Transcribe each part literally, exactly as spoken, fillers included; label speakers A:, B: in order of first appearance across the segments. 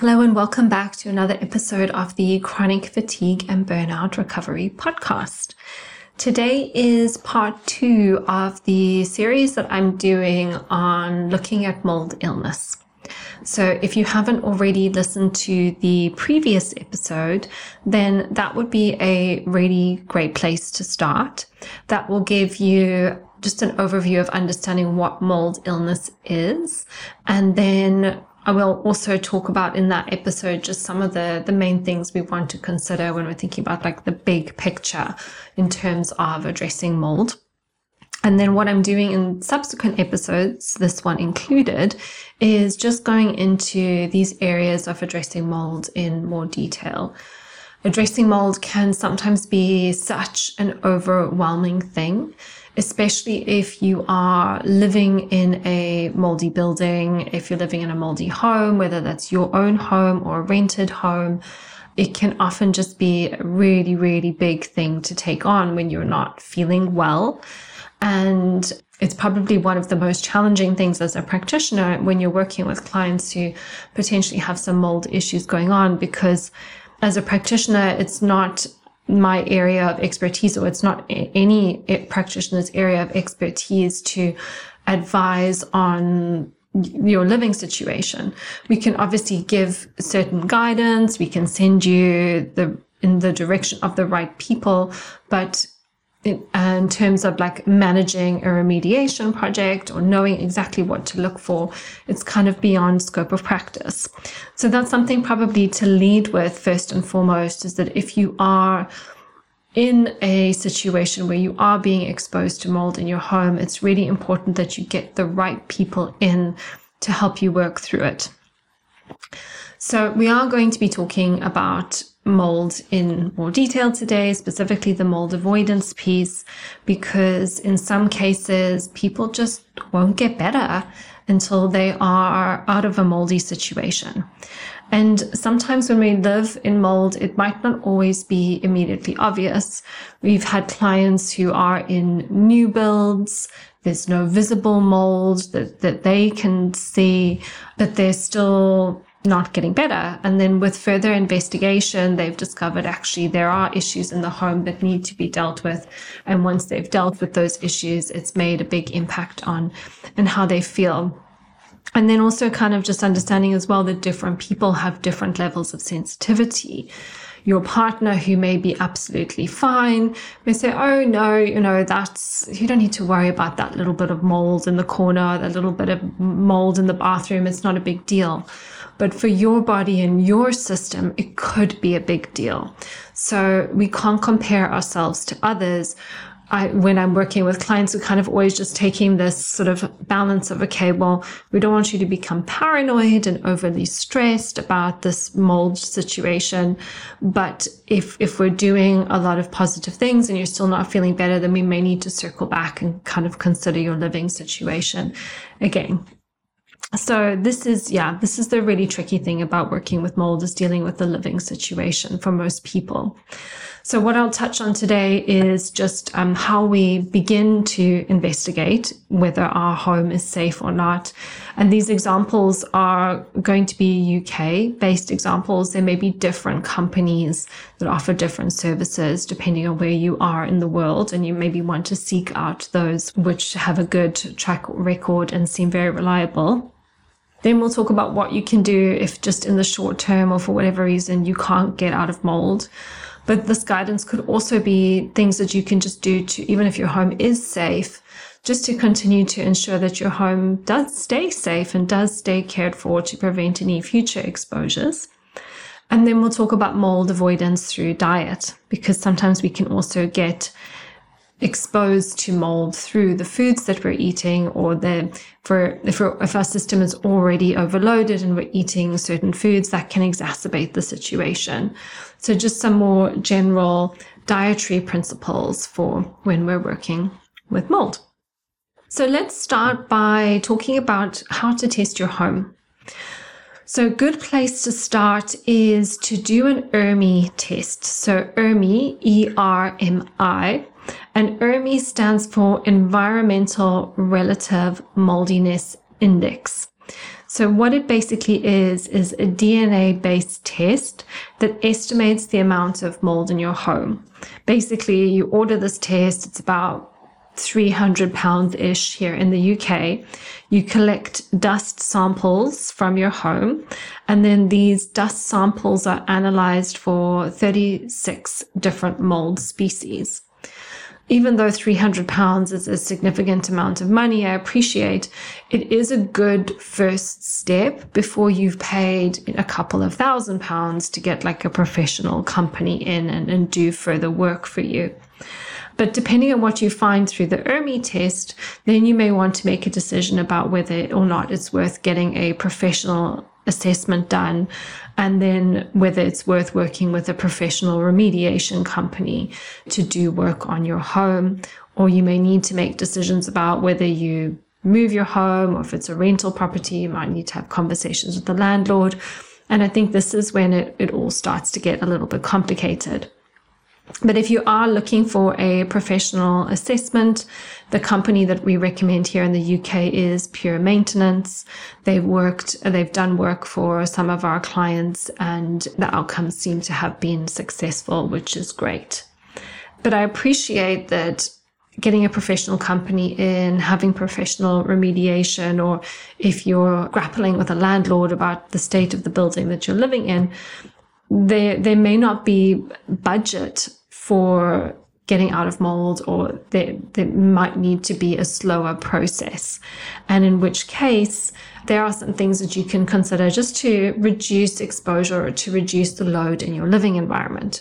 A: Hello and welcome back to another episode of the Chronic Fatigue and Burnout Recovery Podcast. Today is part two of the series that I'm doing on looking at mold illness. So if you haven't already listened to the previous episode, then that would be a really great place to start. That will give you just an overview of understanding what mold illness is. And then I will also talk about in that episode just some of the, the main things we want to consider when we're thinking about like the big picture in terms of addressing mold. And then what I'm doing in subsequent episodes, this one included, is just going into these areas of addressing mold in more detail. Addressing mold can sometimes be such an overwhelming thing, especially if you are living in a moldy building, if you're living in a moldy home, whether that's your own home or a rented home. It can often just be a really, really big thing to take on when you're not feeling well. And it's probably one of the most challenging things as a practitioner when you're working with clients who potentially have some mold issues going on, because as a practitioner, it's not my area of expertise, or it's not any practitioner's area of expertise to advise on your living situation. We can obviously give certain guidance. We can send you the in the direction of the right people, but in, in terms of like managing a remediation project or knowing exactly what to look for, it's kind of beyond scope of practice. So that's something probably to lead with first and foremost, is that if you are in a situation where you are being exposed to mold in your home, it's really important that you get the right people in to help you work through it. So we are going to be talking about mold in more detail today, specifically the mold avoidance piece, because in some cases, people just won't get better until they are out of a moldy situation. And sometimes when we live in mold, it might not always be immediately obvious. We've had clients who are in new builds. There's no visible mold that, that they can see, but they're still not getting better. And then with further investigation, they've discovered actually there are issues in the home that need to be dealt with. And once they've dealt with those issues, it's made a big impact on and how they feel. And then also kind of just understanding as well that different people have different levels of sensitivity. Your partner, who may be absolutely fine, may say, oh no, you know, that's, you don't need to worry about that little bit of mold in the corner, that little bit of mold in the bathroom. It's not a big deal. But for your body and your system, it could be a big deal. So we can't compare ourselves to others. I, when I'm working with clients, we're kind of always just taking this sort of balance of, okay, well, we don't want you to become paranoid and overly stressed about this mold situation. But if, if we're doing a lot of positive things and you're still not feeling better, then we may need to circle back and kind of consider your living situation again. So this is, yeah, this is the really tricky thing about working with mold, is dealing with the living situation for most people. So what I'll touch on today is just um, how we begin to investigate whether our home is safe or not. And these examples are going to be U K-based examples. There may be different companies that offer different services depending on where you are in the world, and you maybe want to seek out those which have a good track record and seem very reliable. Then we'll talk about what you can do if just in the short term or for whatever reason you can't get out of mold. But this guidance could also be things that you can just do to, even if your home is safe, just to continue to ensure that your home does stay safe and does stay cared for to prevent any future exposures. And then we'll talk about mold avoidance through diet, because sometimes we can also get exposed to mold through the foods that we're eating, or the for if, if our system is already overloaded and we're eating certain foods, that can exacerbate the situation. So just some more general dietary principles for when we're working with mold. So let's start by talking about how to test your home. So a good place to start is to do an E R M I test. So E R M I, E R M I. And E R M I stands for Environmental Relative Moldiness Index. So what it basically is, is a D N A-based test that estimates the amount of mold in your home. Basically, you order this test. It's about three hundred pounds-ish here in the U K. You collect dust samples from your home, and then these dust samples are analyzed for thirty-six different mold species. Even though three hundred pounds is a significant amount of money, I appreciate it is a good first step before you've paid a couple of thousand pounds to get like a professional company in and, and do further work for you. But depending on what you find through the E R M I test, then you may want to make a decision about whether or not it's worth getting a professional assessment done, and then whether it's worth working with a professional remediation company to do work on your home. Or you may need to make decisions about whether you move your home, or if it's a rental property, you might need to have conversations with the landlord. And I think this is when it, it all starts to get a little bit complicated. But if you are looking for a professional assessment, the company that we recommend here in the U K is Pure Maintenance. They've worked, they've done work for some of our clients, and the outcomes seem to have been successful, which is great. But I appreciate that getting a professional company in, having professional remediation, or if you're grappling with a landlord about the state of the building that you're living in, There, there may not be budget for getting out of mold, or there, there might need to be a slower process. And in which case, there are some things that you can consider just to reduce exposure or to reduce the load in your living environment.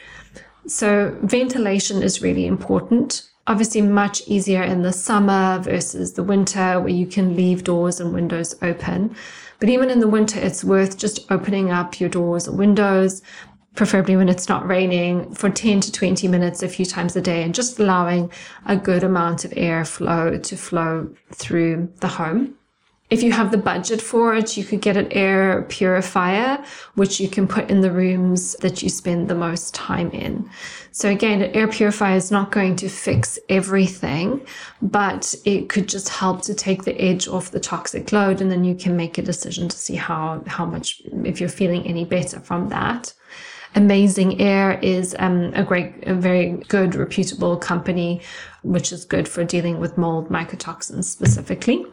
A: So ventilation is really important. Obviously much easier in the summer versus the winter, where you can leave doors and windows open. But even in the winter, it's worth just opening up your doors or windows, preferably when it's not raining, for ten to twenty minutes a few times a day, and just allowing a good amount of air flow to flow through the home. If you have the budget for it, you could get an air purifier, which you can put in the rooms that you spend the most time in. So again, an air purifier is not going to fix everything, but it could just help to take the edge off the toxic load, and then you can make a decision to see how, how much, if you're feeling any better from that. Amazing Air is um, a great, a very good, reputable company, which is good for dealing with mold mycotoxins specifically.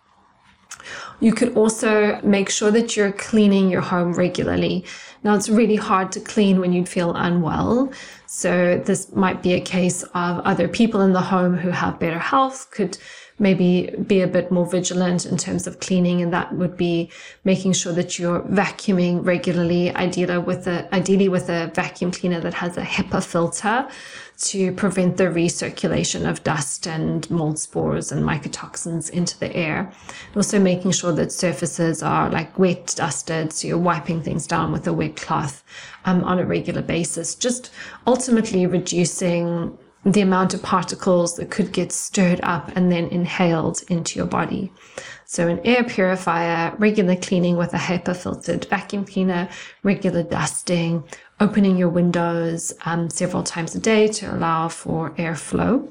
A: You could also make sure that you're cleaning your home regularly. Now, it's really hard to clean when you feel unwell. So this might be a case of other people in the home who have better health could maybe be a bit more vigilant in terms of cleaning. And that would be making sure that you're vacuuming regularly, ideally with a, ideally with a vacuum cleaner that has a HEPA filter to prevent the recirculation of dust and mold spores and mycotoxins into the air. Also making sure that surfaces are like wet, dusted, so you're wiping things down with a wet cloth um, on a regular basis, just ultimately reducing the amount of particles that could get stirred up and then inhaled into your body. So an air purifier, regular cleaning with a HEPA filtered vacuum cleaner, regular dusting, opening your windows um, several times a day to allow for airflow.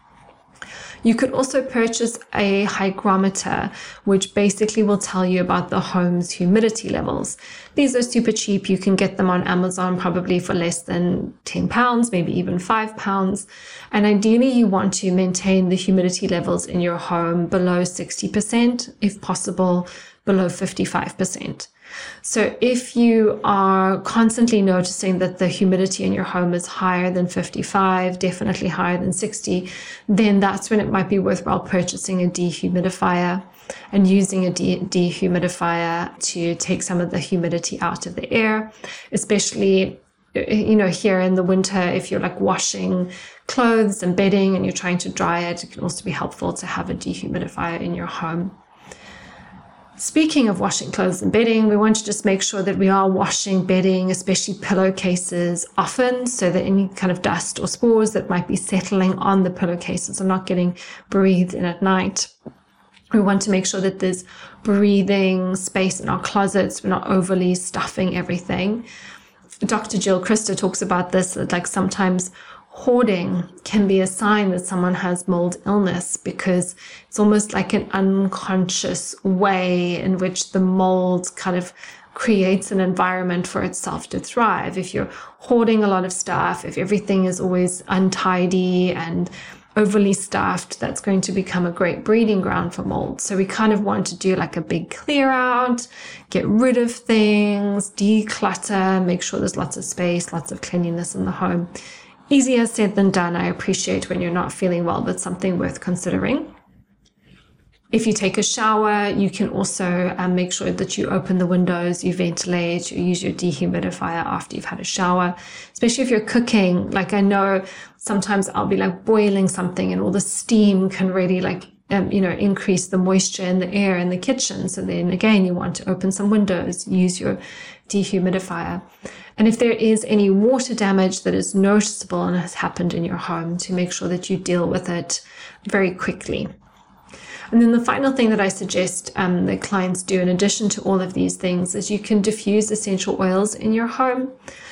A: You could also purchase a hygrometer, which basically will tell you about the home's humidity levels. These are super cheap. You can get them on Amazon probably for less than ten pounds, maybe even five pounds. And ideally, you want to maintain the humidity levels in your home below sixty percent, if possible, below fifty-five percent. So if you are constantly noticing that the humidity in your home is higher than fifty-five, definitely higher than sixty, then that's when it might be worthwhile purchasing a dehumidifier and using a de- dehumidifier to take some of the humidity out of the air, especially, you know, here in the winter, if you're like washing clothes and bedding and you're trying to dry it, it can also be helpful to have a dehumidifier in your home. Speaking of washing clothes and bedding, we want to just make sure that we are washing bedding, especially pillowcases, often, so that any kind of dust or spores that might be settling on the pillowcases are not getting breathed in at night. We want to make sure that there's breathing space in our closets. We're not overly stuffing everything. Doctor Jill Christa talks about this, that like sometimes hoarding can be a sign that someone has mold illness, because it's almost like an unconscious way in which the mold kind of creates an environment for itself to thrive. If you're hoarding a lot of stuff, if everything is always untidy and overly stuffed, that's going to become a great breeding ground for mold. So we kind of want to do like a big clear out, get rid of things, declutter, make sure there's lots of space, lots of cleanliness in the home. Easier said than done. I appreciate when you're not feeling well, but something worth considering. If you take a shower, you can also um, make sure that you open the windows, you ventilate, you use your dehumidifier after you've had a shower, especially if you're cooking. Like I know sometimes I'll be like boiling something and all the steam can really like, um, you know, increase the moisture in the air in the kitchen. So then again, you want to open some windows, use your dehumidifier. And if there is any water damage that is noticeable and has happened in your home, to make sure that you deal with it very quickly. And then the final thing that I suggest um, that clients do in addition to all of these things is you can diffuse essential oils in your home.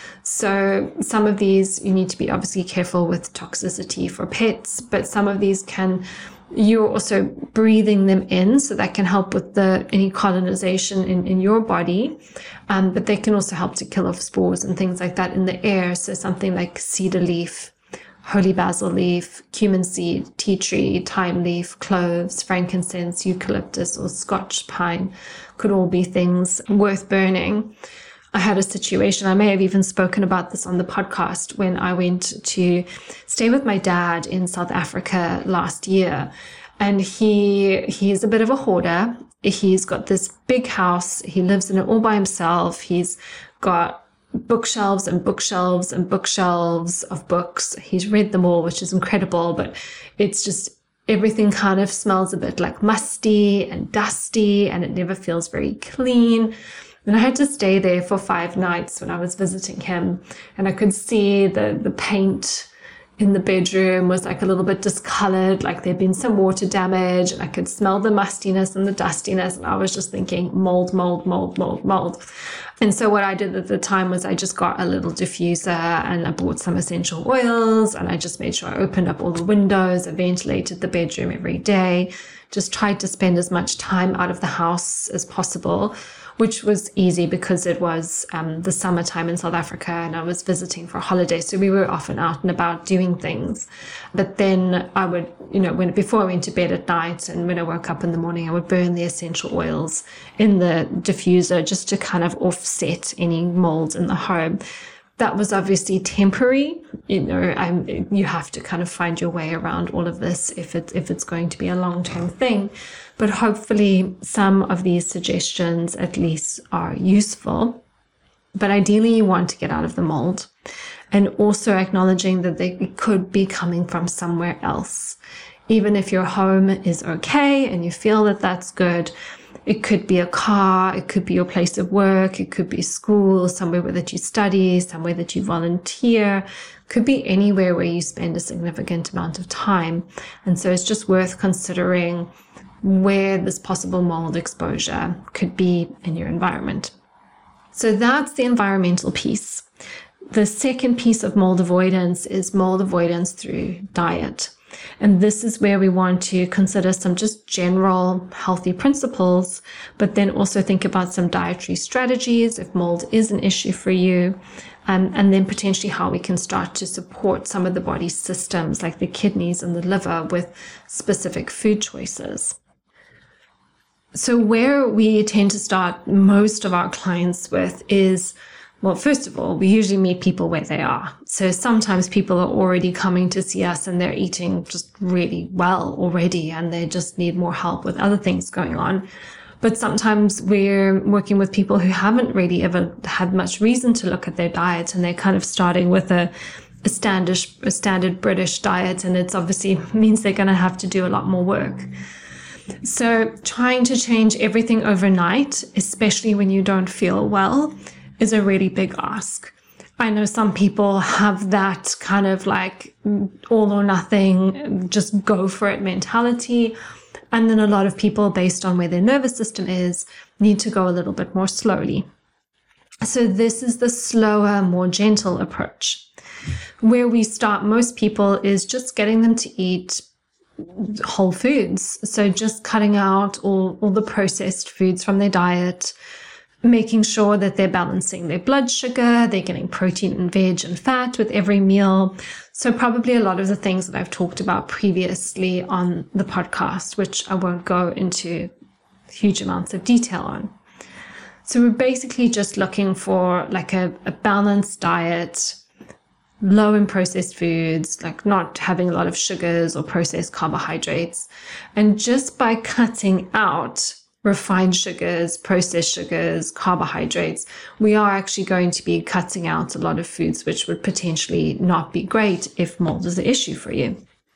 A: So some of these you need to be obviously careful with toxicity for pets, but some of these can, you're also breathing them in, so that can help with the any colonization in, in your body. Um, but they can also help to kill off spores and things like that in the air. So something like cedar leaf, holy basil leaf, cumin seed, tea tree, thyme leaf, cloves, frankincense, eucalyptus, or Scotch pine could all be things worth burning. I had a situation, I may have even spoken about this on the podcast, when I went to stay with my dad in South Africa last year. And he he is a bit of a hoarder. He's got this big house. He lives in it all by himself. He's got bookshelves and bookshelves and bookshelves of books. He's read them all, which is incredible, but it's just everything kind of smells a bit like musty and dusty, and it never feels very clean. And I had to stay there for five nights when I was visiting him, and I could see the, the paint in the bedroom was like a little bit discolored, like there'd been some water damage, and I could smell the mustiness and the dustiness. And I was just thinking mold, mold, mold, mold, mold. And so what I did at the time was I just got a little diffuser and I bought some essential oils, and I just made sure I opened up all the windows, I ventilated the bedroom every day, just tried to spend as much time out of the house as possible, which was easy because it was um, the summertime in South Africa and I was visiting for a holiday. So we were often out and about doing things. But then I would, you know, when before I went to bed at night and when I woke up in the morning, I would burn the essential oils in the diffuser just to kind of offset any mold in the home. That was obviously temporary. You know, I'm, you have to kind of find your way around all of this if it's, if it's going to be a long-term thing. But hopefully some of these suggestions at least are useful. But ideally you want to get out of the mold, and also acknowledging that they could be coming from somewhere else. Even if your home is okay and you feel that that's good, it could be a car, it could be your place of work, it could be school, somewhere that you study, somewhere that you volunteer, it could be anywhere where you spend a significant amount of time. And so it's just worth considering where this possible mold exposure could be in your environment. So that's the environmental piece. The second piece of mold avoidance is mold avoidance through diet. And this is where we want to consider some just general healthy principles, but then also think about some dietary strategies if mold is an issue for you, um, and then potentially how we can start to support some of the body's systems like the kidneys and the liver with specific food choices. So where we tend to start most of our clients with is, well, first of all, we usually meet people where they are. So sometimes people are already coming to see us and they're eating just really well already and they just need more help with other things going on. But sometimes we're working with people who haven't really ever had much reason to look at their diet, and they're kind of starting with a, a standard, a standard British diet, and it's obviously means they're going to have to do a lot more work. So trying to change everything overnight, especially when you don't feel well, is a really big ask. I know some people have that kind of like all or nothing, just go for it mentality. And then a lot of people, based on where their nervous system is, need to go a little bit more slowly. So this is the slower, more gentle approach. where we start most people is just getting them to eat whole foods. So just cutting out all, all the processed foods from their diet, making sure that they're balancing their blood sugar, they're getting protein and veg and fat with every meal. So probably a lot of the things that I've talked about previously on the podcast, which I won't go into huge amounts of detail on. So we're basically just looking for like a, a balanced diet, low in processed foods, like not having a lot of sugars or processed carbohydrates. And just by cutting out refined sugars, processed sugars, carbohydrates, we are actually going to be cutting out a lot of foods which would potentially not be great if mold is an issue for you.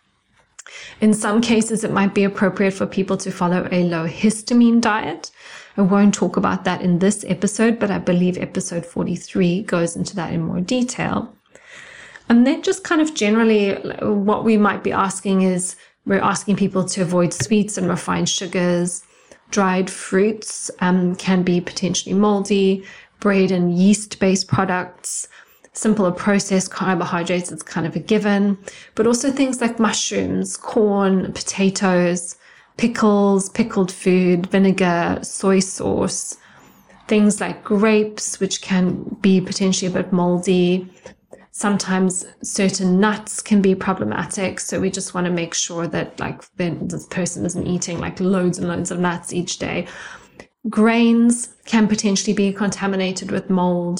A: In some cases, it might be appropriate for people to follow a low histamine diet. I won't talk about that in this episode, but I believe episode forty-three goes into that in more detail. And then just kind of generally what we might be asking is, we're asking people to avoid sweets and refined sugars. Dried fruits um, can be potentially moldy, bread and yeast-based products, simple or processed carbohydrates, it's kind of a given, but also things like mushrooms, corn, potatoes, pickles, pickled food, vinegar, soy sauce, things like grapes, which can be potentially a bit moldy. Sometimes certain nuts can be problematic. So we just want to make sure that like this person isn't eating like loads and loads of nuts each day. Grains can potentially be contaminated with mold.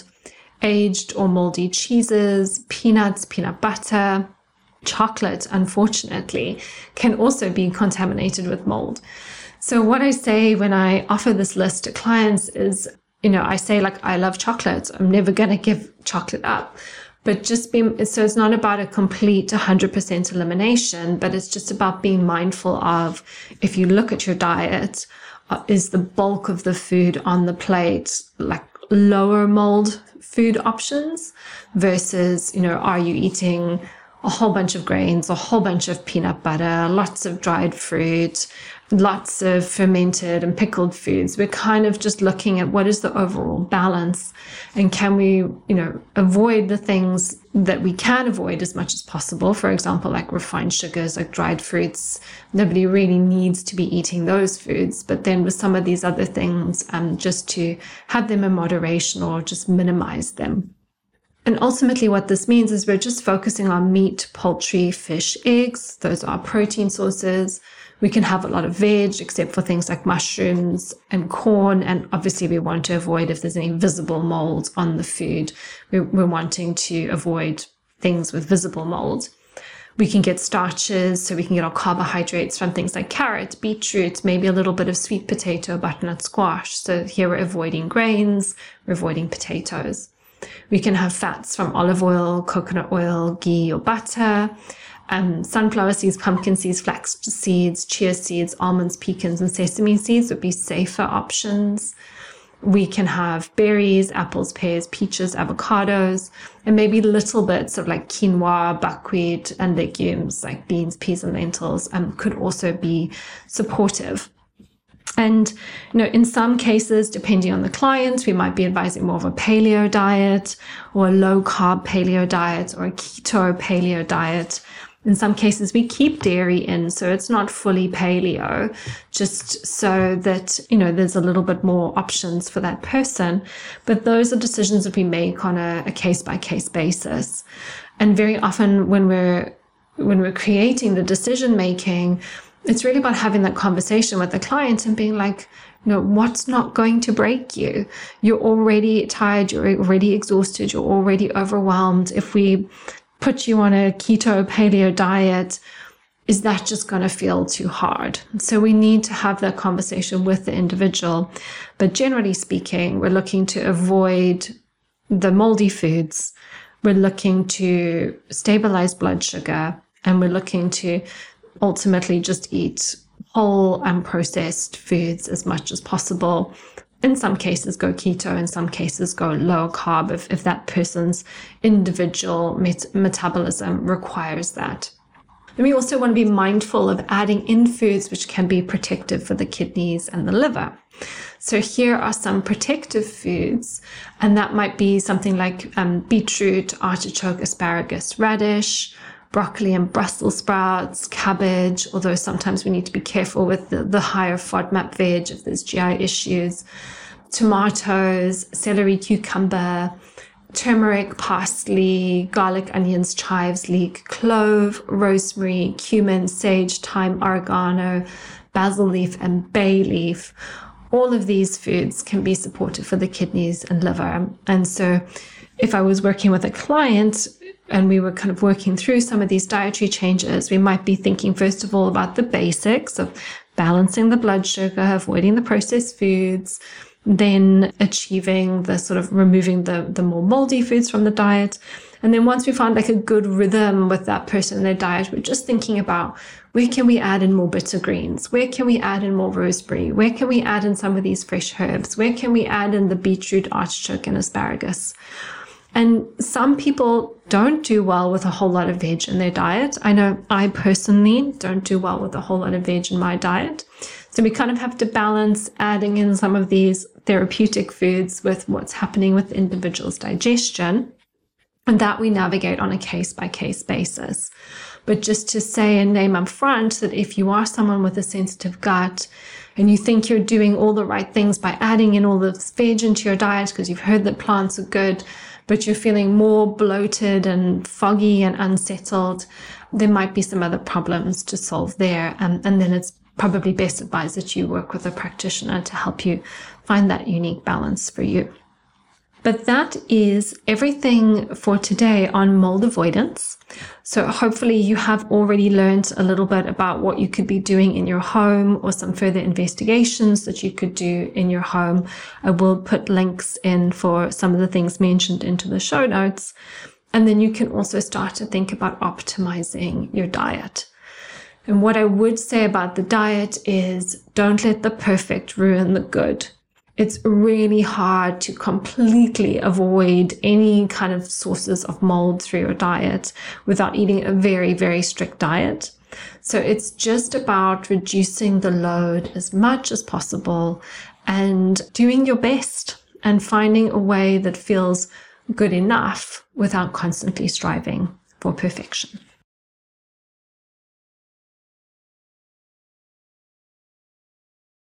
A: Aged or moldy cheeses, peanuts, peanut butter, chocolate, unfortunately, can also be contaminated with mold. So what I say when I offer this list to clients is, you know, I say like, I love chocolate. I'm never going to give chocolate up. But just be, so it's not about a complete one hundred percent elimination, but it's just about being mindful of, if you look at your diet, uh, is the bulk of the food on the plate like lower mold food options versus, you know, are you eating a whole bunch of grains, a whole bunch of peanut butter, lots of dried fruit, lots of fermented and pickled foods. We're kind of just looking at what is the overall balance, and can we, you know, avoid the things that we can avoid as much as possible. For example, like refined sugars, like dried fruits. Nobody really needs to be eating those foods. But then with some of these other things, um, just to have them in moderation or just minimize them. And ultimately what this means is we're just focusing on meat, poultry, fish, eggs. Those are protein sources. We can have a lot of veg, except for things like mushrooms and corn. And obviously we want to avoid if there's any visible mold on the food. We're, we're wanting to avoid things with visible mold. We can get starches, so we can get our carbohydrates from things like carrot, beetroot, maybe a little bit of sweet potato, butternut squash. So here we're avoiding grains, we're avoiding potatoes. We can have fats from olive oil, coconut oil, ghee or butter, um, sunflower seeds, pumpkin seeds, flax seeds, chia seeds, almonds, pecans, and sesame seeds would be safer options. We can have berries, apples, pears, peaches, avocados, and maybe little bits of like quinoa, buckwheat, and legumes like beans, peas, and lentils um, could also be supportive. And, you know, in some cases, depending on the client, we might be advising more of a paleo diet or a low carb paleo diet or a keto paleo diet. In some cases, we keep dairy in, so it's not fully paleo, just so that, you know, there's a little bit more options for that person. But those are decisions that we make on a, a case-by-case basis. And very often when we're, when we're creating the decision making, it's really about having that conversation with the client and being like, you know, what's not going to break you? You're already tired. You're already exhausted. You're already overwhelmed. If we put you on a keto paleo diet, is that just going to feel too hard? So we need to have that conversation with the individual. But generally speaking, we're looking to avoid the moldy foods. We're looking to stabilize blood sugar, and we're looking to ultimately just eat whole unprocessed foods as much as possible. In some cases go keto, in some cases go low carb if, if that person's individual met- metabolism requires that. And we also want to be mindful of adding in foods which can be protective for the kidneys and the liver. So here are some protective foods, and that might be something like um, beetroot, artichoke, asparagus, radish, broccoli and Brussels sprouts, cabbage, although sometimes we need to be careful with the, the higher FODMAP veg if there's G I issues, tomatoes, celery, cucumber, turmeric, parsley, garlic, onions, chives, leek, clove, rosemary, cumin, sage, thyme, oregano, basil leaf, and bay leaf. All of these foods can be supportive for the kidneys and liver. And so if I was working with a client and we were kind of working through some of these dietary changes, we might be thinking, first of all, about the basics of balancing the blood sugar, avoiding the processed foods, then achieving the sort of removing the, the more moldy foods from the diet. And then once we found like a good rhythm with that person and their diet, we're just thinking about where can we add in more bitter greens? Where can we add in more rosemary? Where can we add in some of these fresh herbs? Where can we add in the beetroot, artichoke, and asparagus? And some people don't do well with a whole lot of veg in their diet. I know I personally don't do well with a whole lot of veg in my diet. So we kind of have to balance adding in some of these therapeutic foods with what's happening with the individual's digestion. And that we navigate on a case-by-case basis. But just to say and name up front that if you are someone with a sensitive gut and you think you're doing all the right things by adding in all this veg into your diet because you've heard that plants are good, but you're feeling more bloated and foggy and unsettled, there might be some other problems to solve there. And, and then it's probably best advised that you work with a practitioner to help you find that unique balance for you. But that is everything for today on mold avoidance. So hopefully you have already learned a little bit about what you could be doing in your home or some further investigations that you could do in your home. I will put links in for some of the things mentioned into the show notes. And then you can also start to think about optimizing your diet. And what I would say about the diet is don't let the perfect ruin the good. It's really hard to completely avoid any kind of sources of mold through your diet without eating a very, very strict diet. So it's just about reducing the load as much as possible and doing your best and finding a way that feels good enough without constantly striving for perfection.